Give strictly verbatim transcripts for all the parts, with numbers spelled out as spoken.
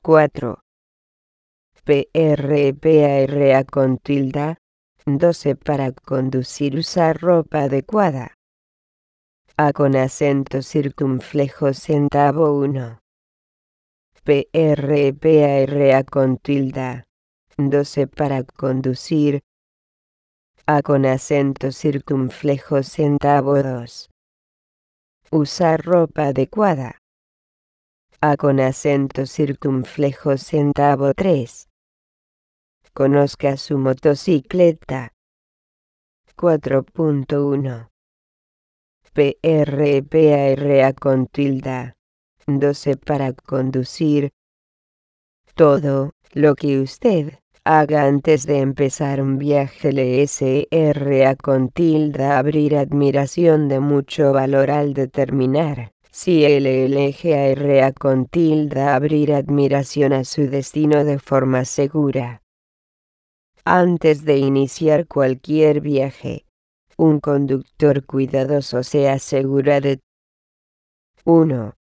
cuatro. P R P A R A con tilde. doce. Para conducir usar ropa adecuada. A con acento circunflejo centavo uno. P R P A R A con tilde. doce. Para conducir. A con acento circunflejo centavo dos. Usar ropa adecuada. A con acento circunflejo centavo tres. Conozca su motocicleta. cuatro punto uno. P R P A R A con tilde. doce. Para conducir. Todo lo que usted haga antes de empezar un viaje L S R A con tilde abrir admiración de mucho valor al determinar si el L G A R A con tilde abrir admiración a su destino de forma segura. Antes de iniciar cualquier viaje, un conductor cuidadoso se asegura de uno.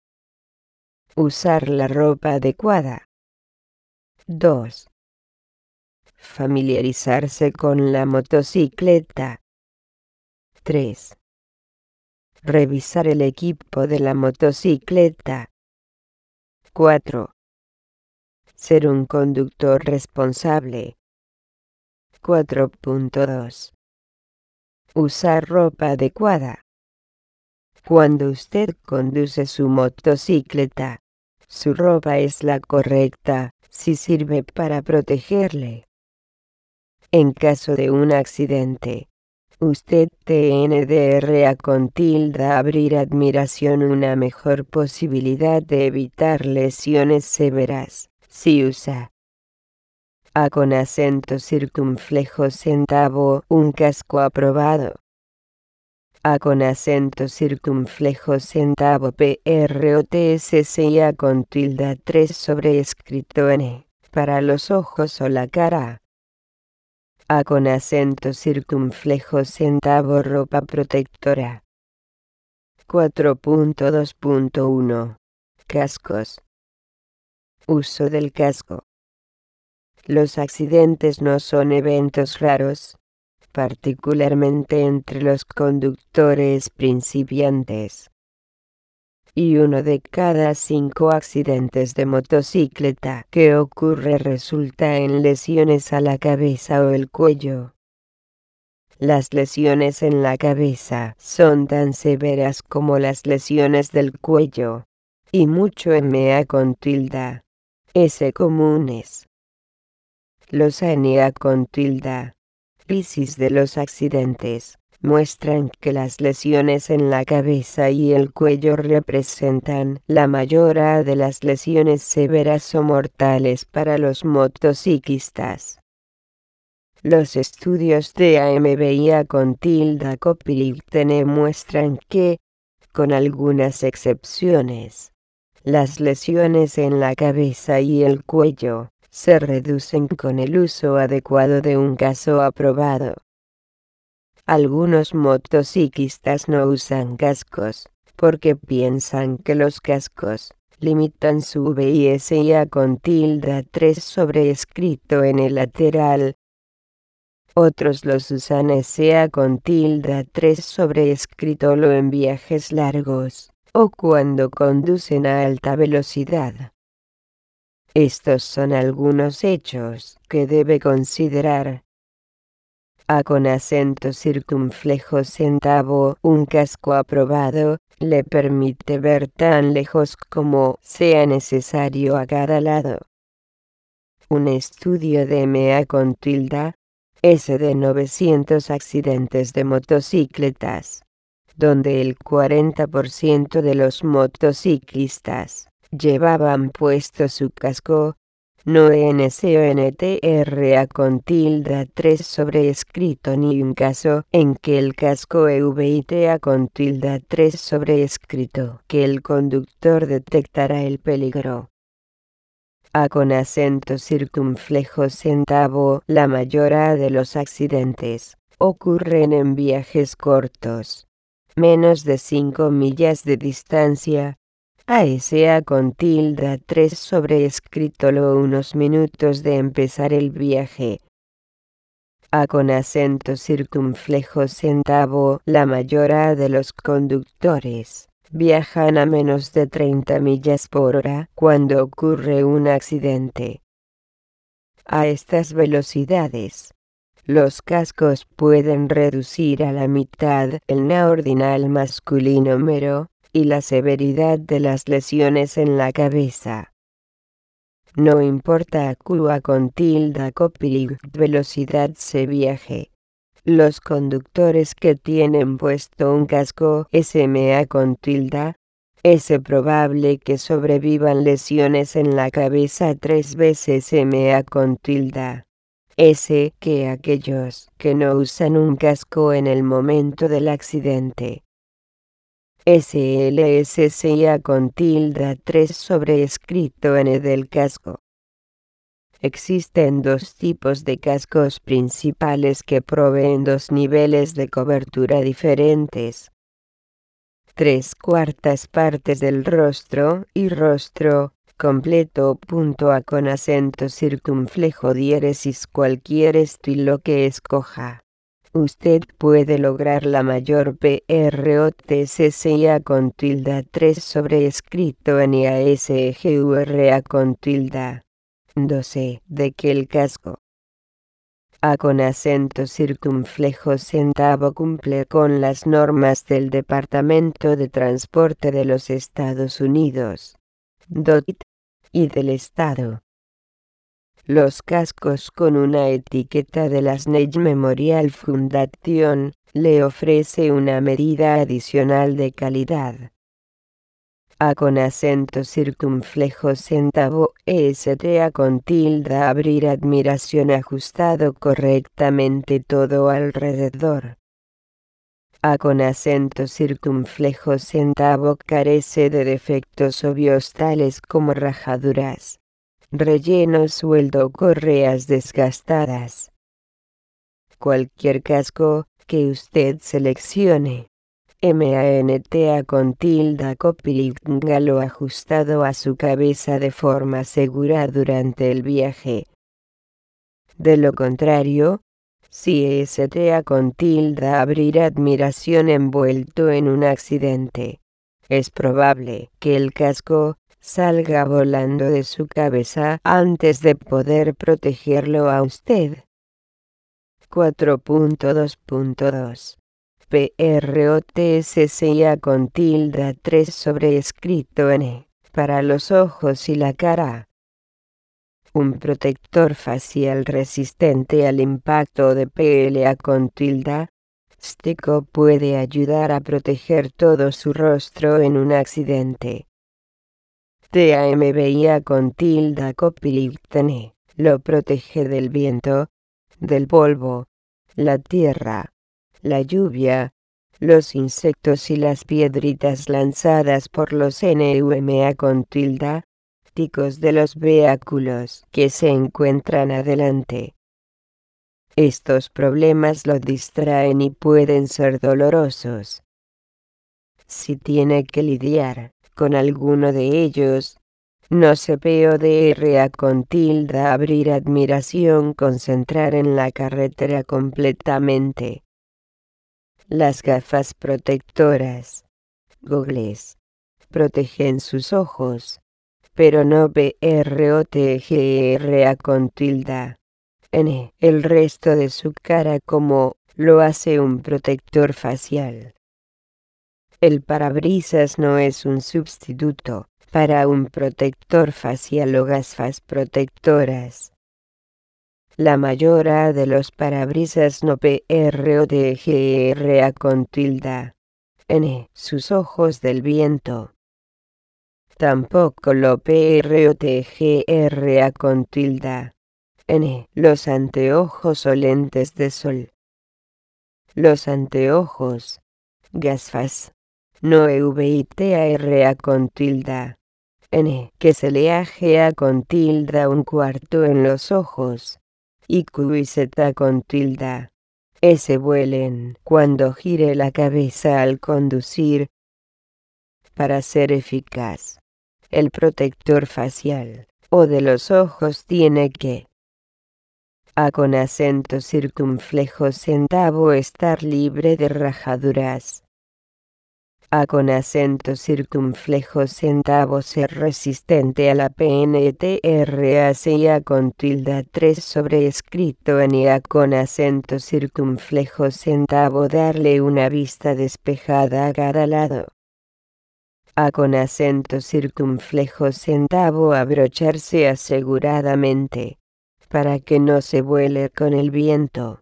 Usar la ropa adecuada. dos. Familiarizarse con la motocicleta. tres. Revisar el equipo de la motocicleta. cuatro. Ser un conductor responsable. cuatro punto dos. Usar ropa adecuada. Cuando usted conduce su motocicleta, su ropa es la correcta, si sirve para protegerle. En caso de un accidente, usted tendrá con tilde abrir admiración una mejor posibilidad de evitar lesiones severas, si usa A con acento circunflejo centavo un casco aprobado. A con acento circunflejo centavo P R O T S C I A con tilde tres sobreescrito N, para los ojos o la cara. A con acento circunflejo centavo ropa protectora. cuatro punto dos punto uno. Cascos. Uso del casco. Los accidentes no son eventos raros, particularmente entre los conductores principiantes. Y uno de cada cinco accidentes de motocicleta que ocurre resulta en lesiones a la cabeza o el cuello. Las lesiones en la cabeza son tan severas como las lesiones del cuello, y mucho M A con tilde S comunes. Los N A con tilde crisis de los accidentes muestran que las lesiones en la cabeza y el cuello representan la mayoría de las lesiones severas o mortales para los motociclistas. Los estudios de A M B I A con tilde Copiliptene muestran que, con algunas excepciones, las lesiones en la cabeza y el cuello se reducen con el uso adecuado de un casco aprobado. Algunos motociclistas no usan cascos, porque piensan que los cascos limitan su V I S I A con tilde tres sobreescrito en el lateral. Otros los usan S A con tilde tres sobreescrito lo en viajes largos, o cuando conducen a alta velocidad. Estos son algunos hechos que debe considerar. A con acento circunflejo centavo un casco aprobado le permite ver tan lejos como sea necesario a cada lado. Un estudio de M A con tilde S de novecientos accidentes de motocicletas, donde el cuarenta por ciento de los motociclistas llevaban puesto su casco, no N C O N T R A con tilde tres sobreescrito ni un caso en que el casco evite con tilde tres sobreescrito que el conductor detectará el peligro. A con acento circunflejo centavo la mayoría de los accidentes ocurren en viajes cortos, menos de cinco millas de distancia, A S A con tilda tres sobreescrito lo unos minutos de empezar el viaje. A con acento circunflejo centavo, la mayoría de los conductores viajan a menos de treinta millas por hora cuando ocurre un accidente. A estas velocidades, los cascos pueden reducir a la mitad el no ordinal masculino mero y la severidad de las lesiones en la cabeza. No importa a Q con tilda copilot velocidad se viaje. Los conductores que tienen puesto un casco S M A con tilda, es probable que sobrevivan lesiones en la cabeza tres veces M A con tilda S que aquellos que no usan un casco en el momento del accidente. S L S C A con tilda tres sobreescrito N del casco. Existen dos tipos de cascos principales que proveen dos niveles de cobertura diferentes. Tres cuartas partes del rostro y rostro completo. Punto A con acento circunflejo diéresis cualquier estilo que escoja. Usted puede lograr la mayor P R O T C C A con tilda tres sobreescrito N A S G U R A con tilda doce de que el casco A con acento circunflejo centavo cumple con las normas del Departamento de Transporte de los Estados Unidos, D O T, y del Estado. Los cascos con una etiqueta de la Snell Memorial Foundation le ofrece una medida adicional de calidad. A con acento circunflejo centavo S T A con tilda abrir admiración ajustado correctamente todo alrededor. A con acento circunflejo centavo carece de defectos obvios tales como rajaduras, relleno sueldo o correas desgastadas. Cualquier casco que usted seleccione, M A N T A con tilda copilot lo ajustado a su cabeza de forma segura durante el viaje. De lo contrario, si S T A con tilda abrir admiración envuelto en un accidente, es probable que el casco salga volando de su cabeza antes de poder protegerlo a usted. cuatro punto dos punto dos P R O T S C A con tilda tres sobreescrito N, para los ojos y la cara. Un protector facial resistente al impacto de P L A con tilda Stico puede ayudar a proteger todo su rostro en un accidente. T A M B I A con tilda copilot N lo protege del viento, del polvo, la tierra, la lluvia, los insectos y las piedritas lanzadas por los N U M A con tilda, ticos de los vehículos que se encuentran adelante. Estos problemas lo distraen y pueden ser dolorosos. Si tiene que lidiar con alguno de ellos, no se P O D R A con tilda abrir admiración concentrar en la carretera completamente. Las gafas protectoras, gogles, protegen sus ojos, pero no P R O T G R A con tilda N el resto de su cara como lo hace un protector facial. El parabrisas no es un sustituto para un protector facial o gafas protectoras. La mayoría de los parabrisas no P R O T G R A con tilda N sus ojos del viento. Tampoco lo P R O T G R A con tilda N los anteojos o lentes de sol. Los anteojos, gafas, no E V I T A R A con tilda N que se le A con tilda un cuarto en los ojos, y Q y Z con tilda S vuelen cuando gire la cabeza al conducir. Para ser eficaz, el protector facial o de los ojos tiene que A con acento circunflejo centavo estar libre de rajaduras. A con acento circunflejo centavo ser resistente a la P N T R A C I A con tilde tres sobreescrito en I A con acento circunflejo centavo darle una vista despejada a cada lado. A con acento circunflejo centavo abrocharse aseguradamente, para que no se vuele con el viento.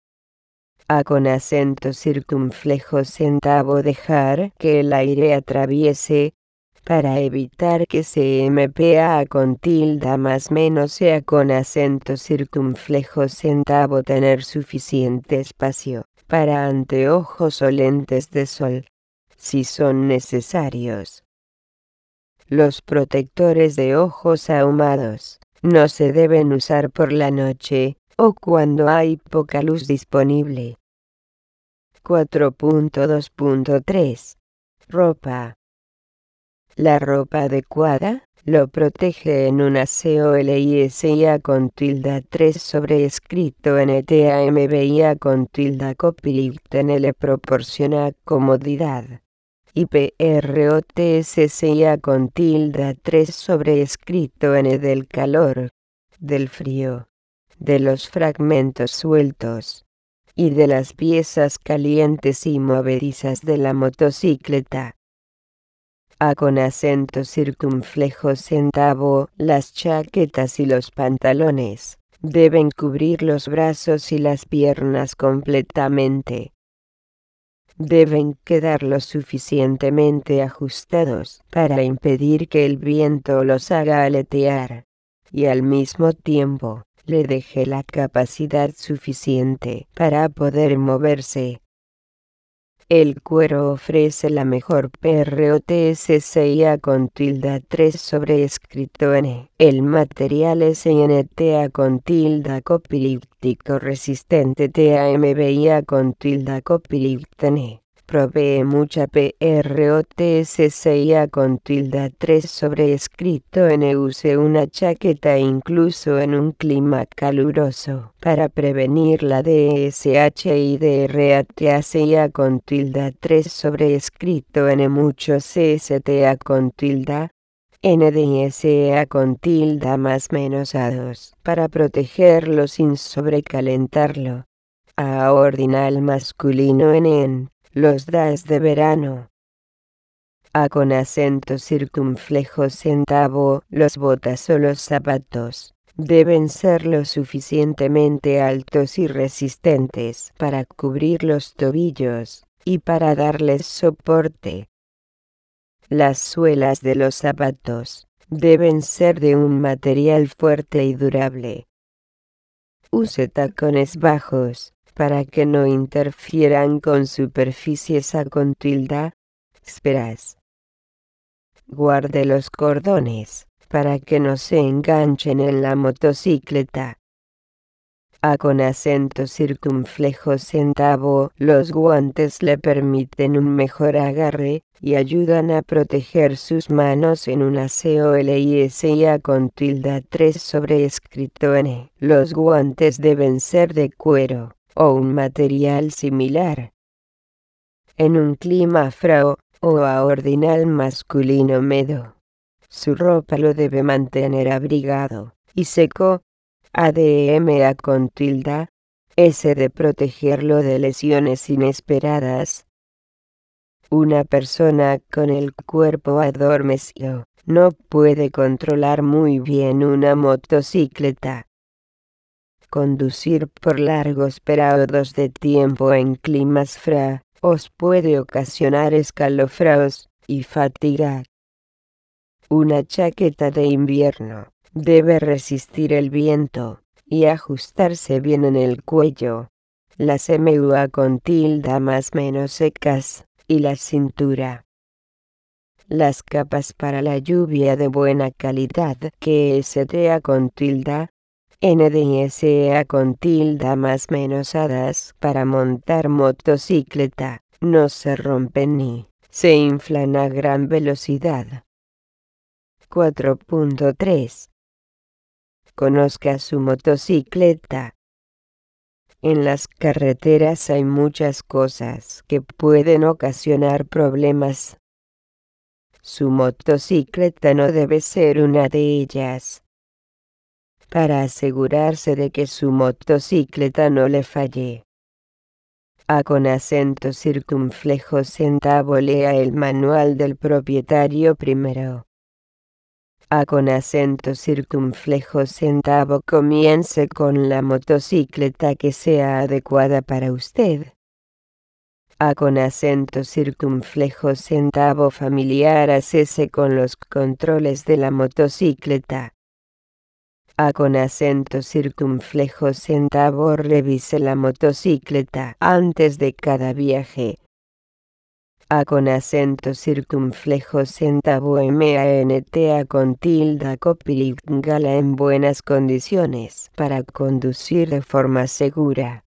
A con acento circunflejo centavo dejar que el aire atraviese, para evitar que se M P A con tilde más menos sea con acento circunflejo centavo tener suficiente espacio para anteojos o lentes de sol, si son necesarios. Los protectores de ojos ahumados no se deben usar por la noche o cuando hay poca luz disponible. cuatro punto dos punto tres. Ropa. La ropa adecuada lo protege en una COLISIA con tilde tres sobreescrito N T A M B I A con tilde copyright N le proporciona comodidad. Y P R O T S C I A con tilde tres sobreescrito N del calor, del frío, de los fragmentos sueltos y de las piezas calientes y movedizas de la motocicleta. A con acento circunflejo centavo, las chaquetas y los pantalones deben cubrir los brazos y las piernas completamente. Deben quedar lo suficientemente ajustados para impedir que el viento los haga aletear, y al mismo tiempo le deje la capacidad suficiente para poder moverse. El cuero ofrece la mejor P R O T S C I A con tilde tres sobreescrito N. El material es N T A con tilde copríptico resistente T A M B I A con tilde copríptico N. Provee mucha P R O T S C I A con tilde tres sobreescrito N. Use una chaqueta incluso en un clima caluroso para prevenir la D S H y D R A T A C I A con tilde tres sobreescrito N. Mucho C S T A con tilde N D S A con tilde más menos A dos para protegerlo sin sobrecalentarlo. A ordinal masculino N en los D A S de verano. A con acento circunflejo centavo, los botas o los zapatos deben ser lo suficientemente altos y resistentes para cubrir los tobillos y para darles soporte. Las suelas de los zapatos deben ser de un material fuerte y durable. Use tacones bajos para que no interfieran con superficies A con tilde, esperas. Guarde los cordones para que no se enganchen en la motocicleta. A con acento circunflejo centavo, los guantes le permiten un mejor agarre y ayudan a proteger sus manos en una COLISIA con tilde tres sobreescrito N. Los guantes deben ser de cuero o un material similar. En un clima frío o a ordinal masculino húmedo, su ropa lo debe mantener abrigado y seco. A D M A con tilde S de protegerlo de lesiones inesperadas. Una persona con el cuerpo adormecido no puede controlar muy bien una motocicleta. Conducir por largos periodos de tiempo en climas fríos os puede ocasionar escalofríos y fatiga. Una chaqueta de invierno debe resistir el viento y ajustarse bien en el cuello, las M U A con tilde más menos secas y la cintura. Las capas para la lluvia de buena calidad que S T A con tilde, N D S A con tilde más menos hadas para montar motocicleta, no se rompen ni se inflan a gran velocidad. cuatro punto tres. Conozca su motocicleta. En las carreteras hay muchas cosas que pueden ocasionar problemas. Su motocicleta no debe ser una de ellas. Para asegurarse de que su motocicleta no le falle, A con acento circunflejo centavo lea el manual del propietario primero. A con acento circunflejo centavo comience con la motocicleta que sea adecuada para usted. A con acento circunflejo centavo familiarícese con los controles de la motocicleta. A con acento circunflejo centavo revise la motocicleta antes de cada viaje. A con acento circunflejo centavo manta con tilda copilingala en buenas condiciones para conducir de forma segura.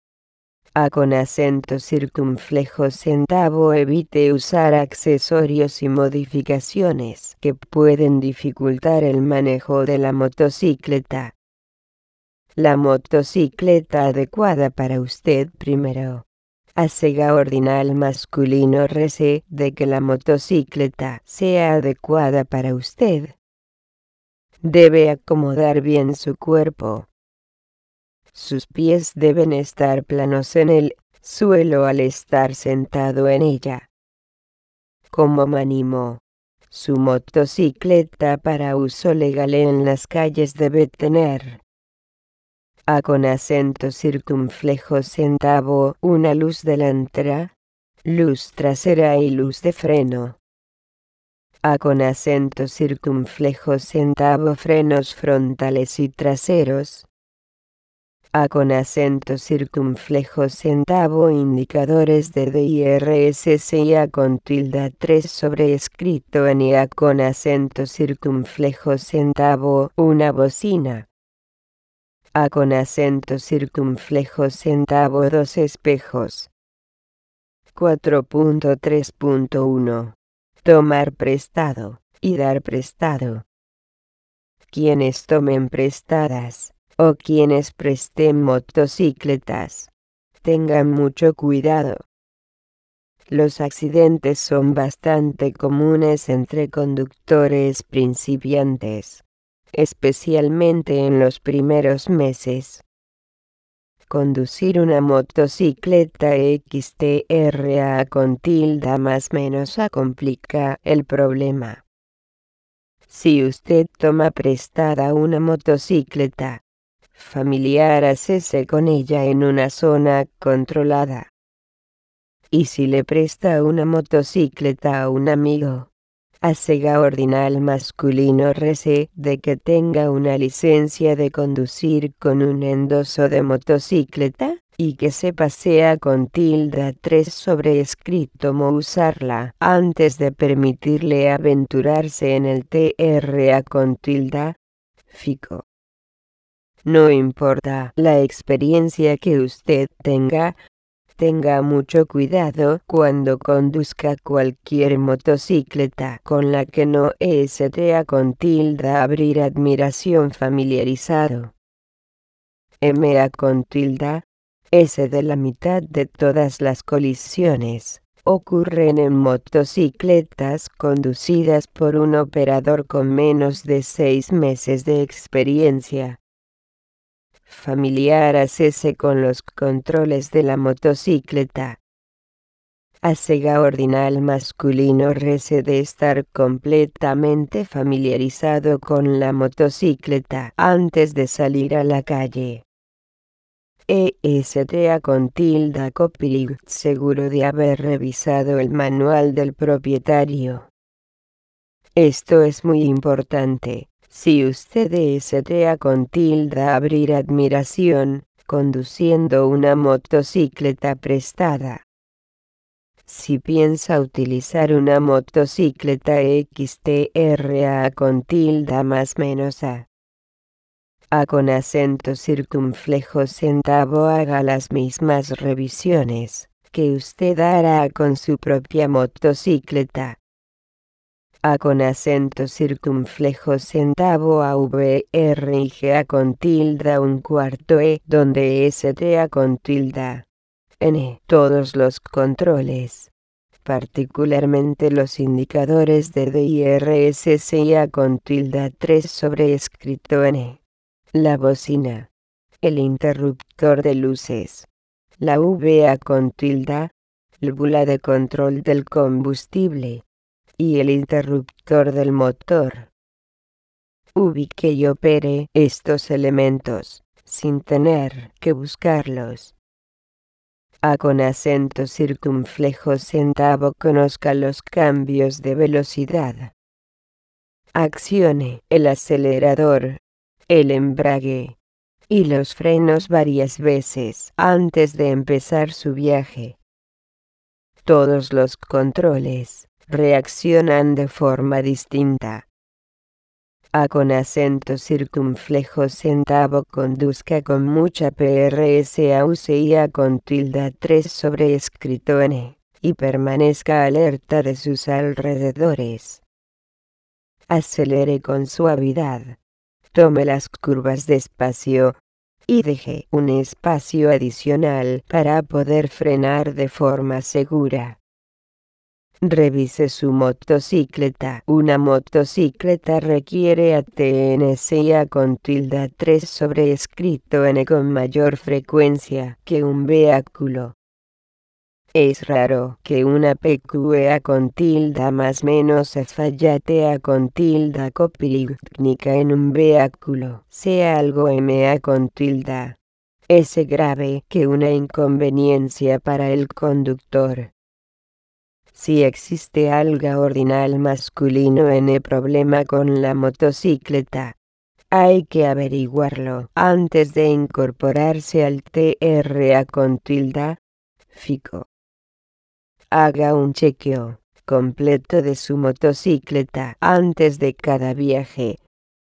A con acento circunflejo centavo evite usar accesorios y modificaciones que pueden dificultar el manejo de la motocicleta. La motocicleta adecuada para usted primero. Asega ordinal masculino rece de que la motocicleta sea adecuada para usted. Debe acomodar bien su cuerpo. Sus pies deben estar planos en el suelo al estar sentado en ella. Como mínimo, su motocicleta para uso legal en las calles debe tener A con acento circunflejo centavo una luz delantera, luz trasera y luz de freno. A con acento circunflejo centavo frenos frontales y traseros. A con acento circunflejo centavo indicadores de D I R S S y A con tilde tres sobreescrito en y A con acento circunflejo centavo una bocina. A con acento circunflejo centavo dos espejos. cuatro punto tres punto uno. Tomar prestado y dar prestado. Quienes tomen prestadas o quienes presten motocicletas, tengan mucho cuidado. Los accidentes son bastante comunes entre conductores principiantes, especialmente en los primeros meses. Conducir una motocicleta X T R A con tilde más menos A complica el problema. Si usted toma prestada una motocicleta, familiarícese con ella en una zona controlada. Y si le presta una motocicleta a un amigo, asega ordinal masculino rece de que tenga una licencia de conducir con un endoso de motocicleta y que se pasea con tilde tres sobreescrito mo usarla antes de permitirle aventurarse en el T R A con tilde fico. No importa la experiencia que usted tenga, tenga mucho cuidado cuando conduzca cualquier motocicleta con la que no esté con tilde abrir admiración familiarizado. M A con tilde S de la mitad de todas las colisiones ocurren en motocicletas conducidas por un operador con menos de seis meses de experiencia. Familiarícese con los controles de la motocicleta. Asega ordinal masculino rece de estar completamente familiarizado con la motocicleta antes de salir a la calle. Esta con tilde copy seguro de haber revisado el manual del propietario. Esto es muy importante. Si usted está con tilde abrir admiración, conduciendo una motocicleta prestada. Si piensa utilizar una motocicleta X T R A con tilde más menos A. A con acento circunflejo centavo haga las mismas revisiones que usted hará con su propia motocicleta. A con acento circunflejo centavo A V R y G A con tilda un cuarto E donde S T A con tilda N. Todos los controles, particularmente los indicadores de D I R S S I A con tilda tres sobre escrito N. La bocina, el interruptor de luces, la V A con tilda, válvula de control del combustible y el interruptor del motor. Ubique y opere estos elementos sin tener que buscarlos. A con acento circunflejo centavo conozca los cambios de velocidad. Accione el acelerador, el embrague y los frenos varias veces antes de empezar su viaje. Todos los controles reaccionan de forma distinta. A con acento circunflejo centavo conduzca con mucha P R S A U C I A con tilda tres sobre escrito N y permanezca alerta de sus alrededores. Acelere con suavidad. Tome las curvas despacio y deje un espacio adicional para poder frenar de forma segura. Revise su motocicleta. Una motocicleta requiere A T N S I A con tilda tres sobre escrito N con mayor frecuencia que un vehículo. Es raro que una P Q A con tilda más menos fallate A con tilda copilítica en un vehículo sea algo M A con tilda. Es grave que una inconveniencia para el conductor. Si existe algo ordinal masculino en el problema con la motocicleta, hay que averiguarlo antes de incorporarse al T R A con tilda, fijo. Haga un chequeo completo de su motocicleta antes de cada viaje.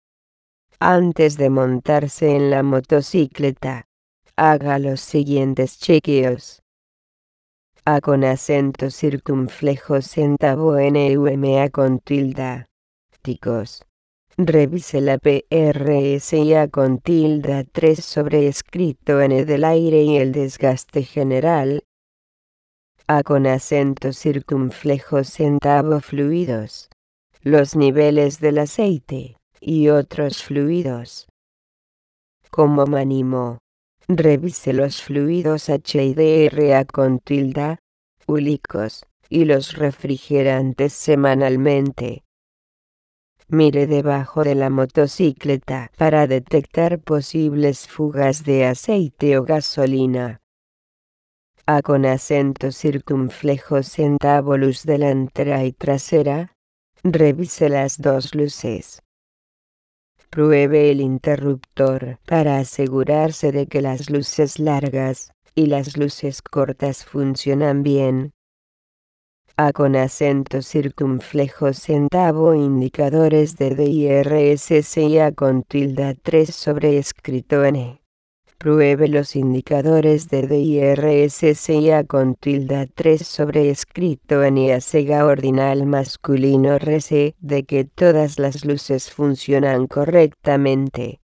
Antes de montarse en la motocicleta, haga los siguientes chequeos. A con acento circunflejo centavo N U M A con tilda. Ticos. Revise la P R S I A con tilda tres sobre escrito N del aire y el desgaste general. A con acento circunflejo centavo fluidos. Los niveles del aceite y otros fluidos. Como mínimo, revise los fluidos H y D R A con tilda, úlicos, y los refrigerantes semanalmente. Mire debajo de la motocicleta para detectar posibles fugas de aceite o gasolina. A con acento circunflejo centavo luz delantera y trasera. Revise las dos luces. Pruebe el interruptor para asegurarse de que las luces largas y las luces cortas funcionan bien. A con acento circunflejo centavo indicadores de D I R S S I A con tilda tres sobre escrito N. Pruebe los indicadores de D I R S S I A con tilda tres sobre escrito N y haga ordinal masculino rece de que todas las luces funcionan correctamente.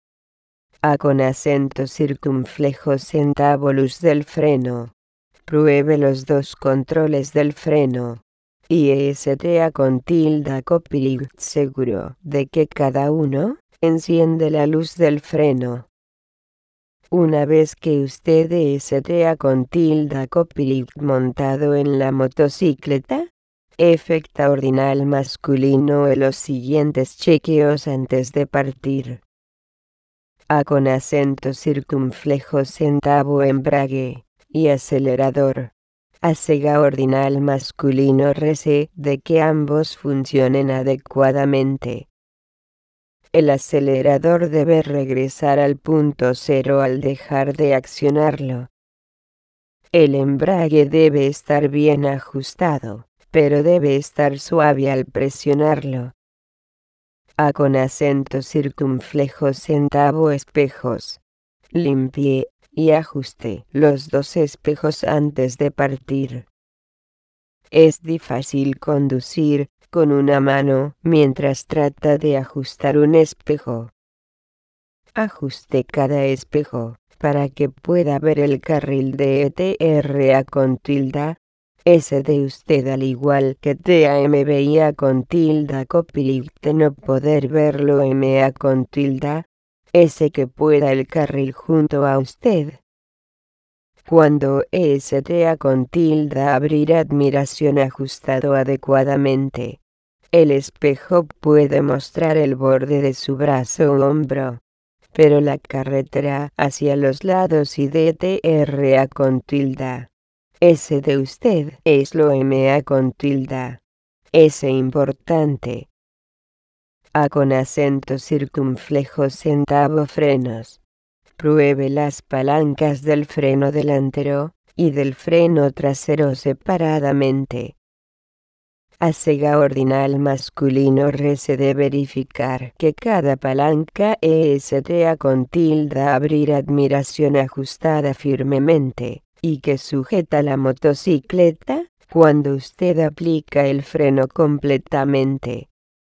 A con acento circunflejo centavo luz del freno. Pruebe los dos controles del freno. Y E S T A con tilda copilítica seguro de que cada uno enciende la luz del freno. Una vez que usted esté con tilda copilítica montado en la motocicleta, efectúa ordinal masculino en los siguientes chequeos antes de partir. A con acento circunflejo centavo embrague y acelerador. Haga ordinal masculino rece de que ambos funcionen adecuadamente. El acelerador debe regresar al punto cero al dejar de accionarlo. El embrague debe estar bien ajustado, pero debe estar suave al presionarlo. A con acento circunflejo centavo espejos. Limpie y ajuste los dos espejos antes de partir. Es difícil conducir con una mano mientras trata de ajustar un espejo. Ajuste cada espejo para que pueda ver el carril de E T R A con tilde, S de usted, al igual que T A M B I A con tilde, copyright de no poder verlo, M A con tilde, S que pueda el carril junto a usted. Cuando S T A con tilde abrir admiración ajustado adecuadamente, el espejo puede mostrar el borde de su brazo o hombro, pero la carretera hacia los lados y de T R A con tilde, S de usted es lo M A con tilde, S importante. A con acento circunflejo centavo frenos. Pruebe las palancas del freno delantero y del freno trasero separadamente. Asega ordinal masculino rece de verificar que cada palanca estea con tilde abrir admiración ajustada firmemente y que sujeta la motocicleta cuando usted aplica el freno completamente.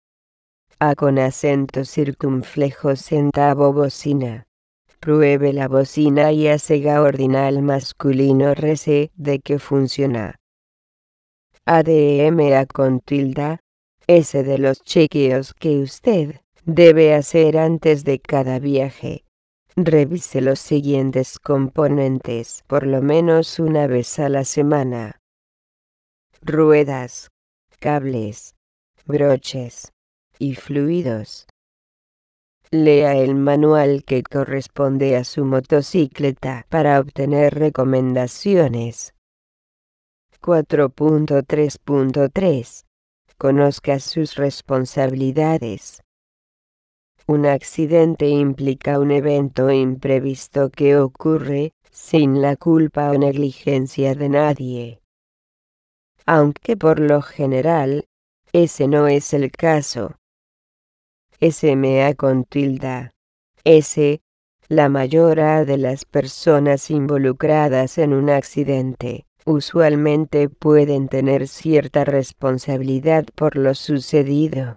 A con acento circunflejo centavo bocina. Pruebe la bocina y asega ordinal masculino rece de que funciona. A D M A con tilde, S de los chequeos que usted debe hacer antes de cada viaje. Revise los siguientes componentes por lo menos una vez a la semana: ruedas, cables, broches y fluidos. Lea el manual que corresponde a su motocicleta para obtener recomendaciones. cuatro punto tres punto tres. Conozca sus responsabilidades. Un accidente implica un evento imprevisto que ocurre sin la culpa o negligencia de nadie. Aunque por lo general, ese no es el caso. S M A con tilde. S. La mayoría de las personas involucradas en un accidente usualmente pueden tener cierta responsabilidad por lo sucedido.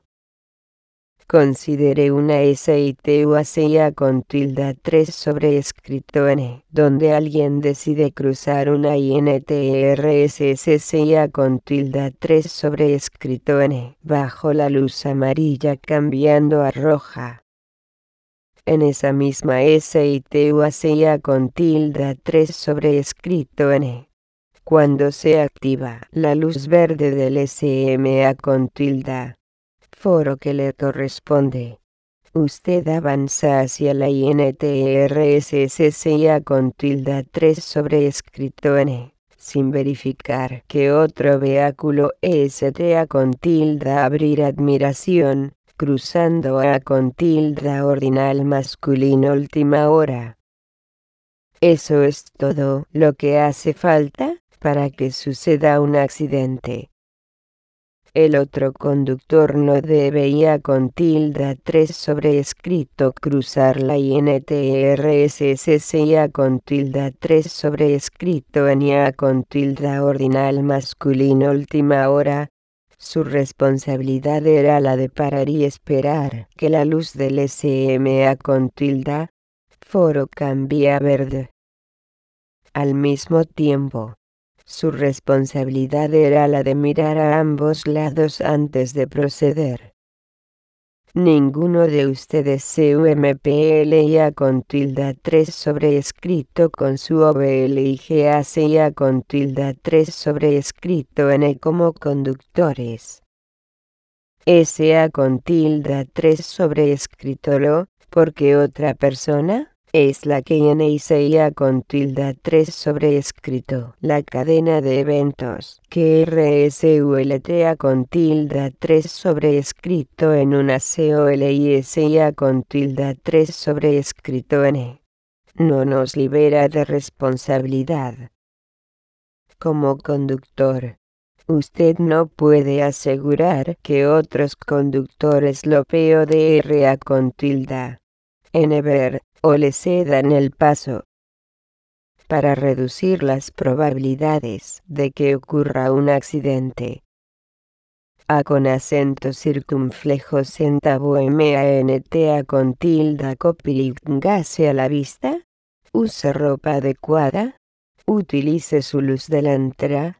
Considere una S I T U A C I A con tilde tres sobrescrito N, donde alguien decide cruzar una I N T R S S C I A con tilde tres sobrescrito N, bajo la luz amarilla cambiando a roja. En esa misma S I T U A C I A con tilde tres sobrescrito N, cuando se activa la luz verde del S M A con tilde, foro que le corresponde, usted avanza hacia la I N T R S S C I A con tilde tres sobrescrito N, sin verificar que otro vehículo estea con tilde abrir admiración, cruzando a con tilde ordinal masculino última hora. Eso es todo lo que hace falta para que suceda un accidente. El otro conductor no debe ir a con tilde tres sobrescrito cruzar la I N T R S S C I A con tilde tres sobrescrito N I A con tilde ordinal masculino última hora. Su responsabilidad era la de parar y esperar que la luz del S M A con tilde foro cambie a verde. Al mismo tiempo, su responsabilidad era la de mirar a ambos lados antes de proceder. Ninguno de ustedes C U M P L I A con tilde tres sobrescrito con su O B L I G A C I A con tilde tres sobrescrito N como conductores. S A con tilde tres sobrescrito LO, porque otra persona es la que inicia con tilde tres sobrescrito la cadena de eventos que resulta con tilde tres sobrescrito en una COLISA con tilde tres sobrescrito N. No nos libera de responsabilidad. Como conductor, usted no puede asegurar que otros conductores lo P O D R A con tilde N ver o le cedan el paso. para reducir las probabilidades de que ocurra un accidente. A con acento circunflejo centavo manta con tilde copilingase a la vista. Use ropa adecuada. Utilice su luz delantera.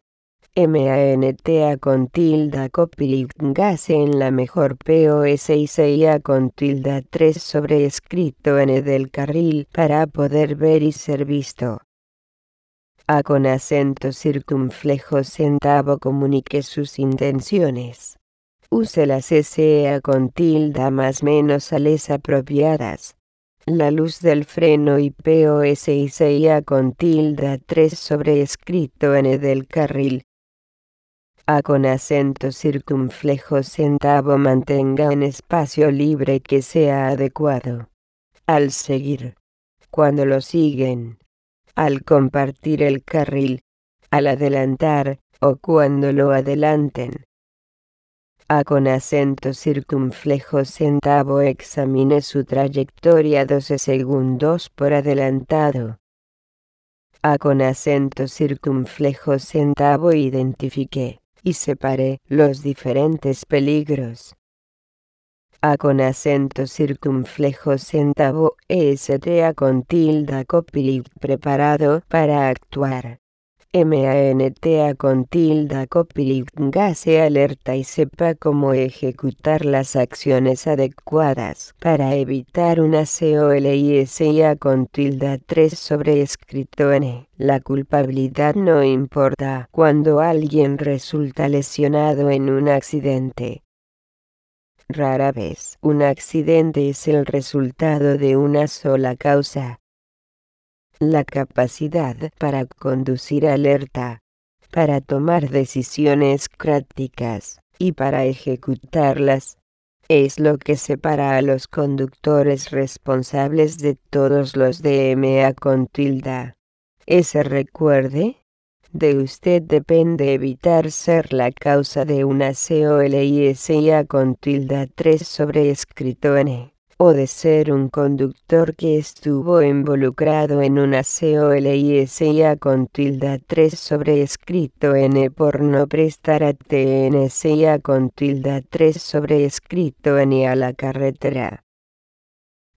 Manta con tilde copilingase en la mejor P O S y C A con tilde tres sobreescrito N del carril para poder ver y ser visto. A con acento circunflejo centavo comunique sus intenciones. Use las S A con tilde más menos ales apropiadas. La luz del freno y P O S y C A con tilde tres sobreescrito N del carril. A con acento circunflejo centavo mantenga un espacio libre que sea adecuado. Al seguir. Cuando lo siguen. Al compartir el carril, al adelantar, o cuando lo adelanten. A con acento circunflejo centavo examine su trayectoria doce segundos por adelantado. A con acento circunflejo centavo identifique y separe los diferentes peligros. A con acento circunflejo centavo esta con tilde copiling preparado para actuar. Manta con tilde copilingase alerta y sepa cómo ejecutar las acciones adecuadas para evitar una colisia con tilde tres sobreescrito N. La culpabilidad no importa cuando alguien resulta lesionado en un accidente. Rara vez un accidente es el resultado de una sola causa. La capacidad para conducir alerta, para tomar decisiones críticas y para ejecutarlas, es lo que separa a los conductores responsables de todos los D M A con tilde. Ese recuerde, de usted depende evitar ser la causa de una colisia con tilde tres sobreescrito N, o de ser un conductor que estuvo involucrado en una colisia con tilde tres sobreescrito N por no prestar atención con tilde tres sobreescrito N a la carretera.